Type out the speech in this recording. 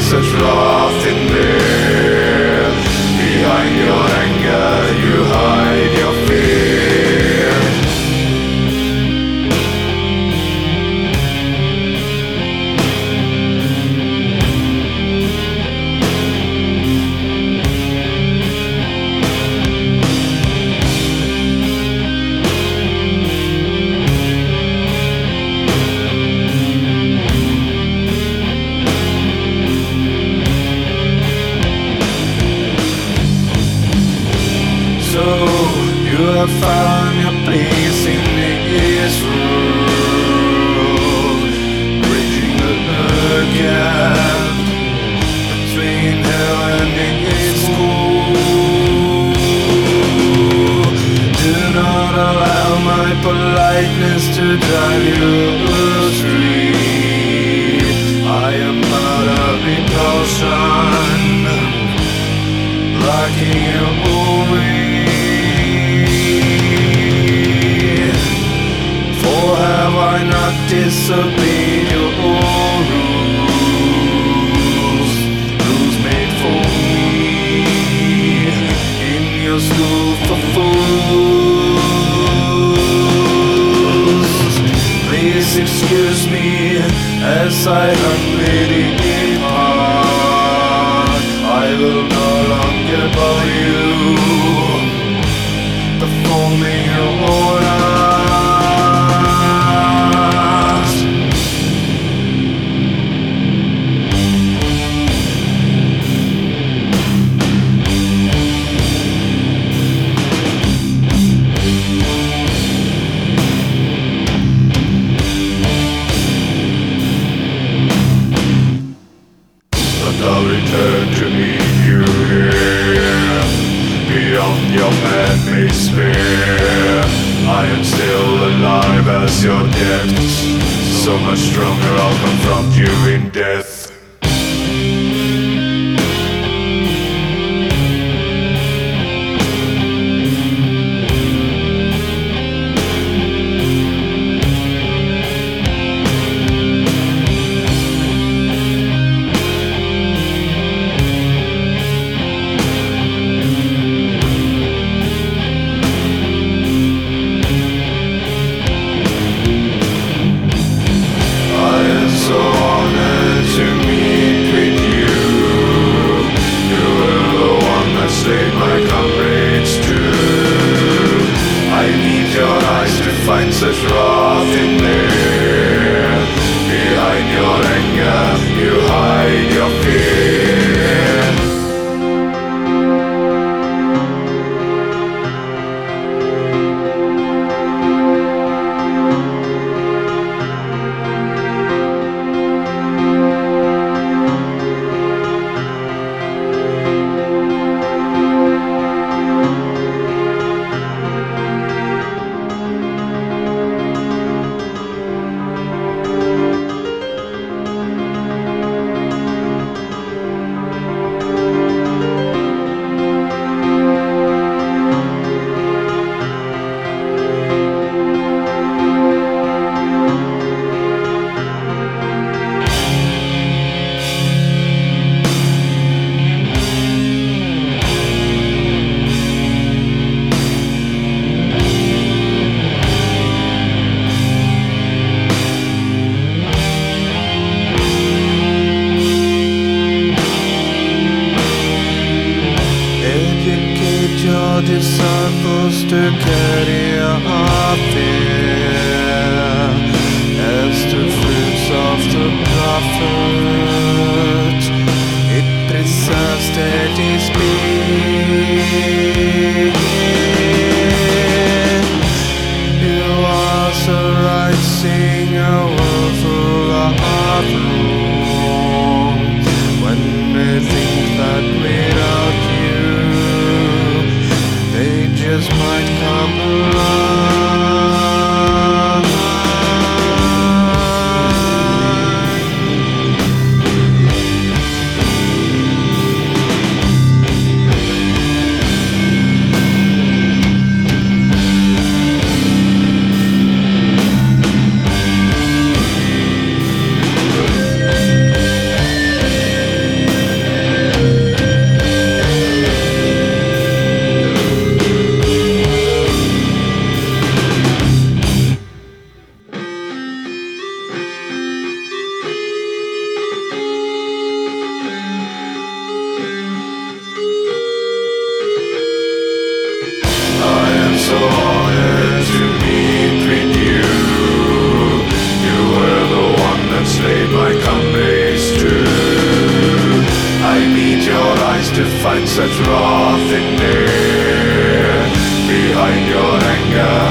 such wrath in there. Behind your anger you hide your fear. So you have found your place in this world, bridging the gap between hell and its core. Do not allow my politeness to drive you astray. I am not a repulsion, blocking your way. Have I not disobeyed your rules? Rules made for me in your school for fools. Please excuse me as I humbly depart. I will no longer bother you, performing your order. I'll return to meet you here, beyond your man-made sphere. I am still alive as your depths, so much stronger I'll confront you in death. Find such wrath in there. Behind your anger you hide your fear. Your disciples to carry our fear as the fruits of the prophet. It preserves steady speed. You are so right, sing a world full of wrong. When they think that without you they just might come along. find such wrath in me. Behind your anger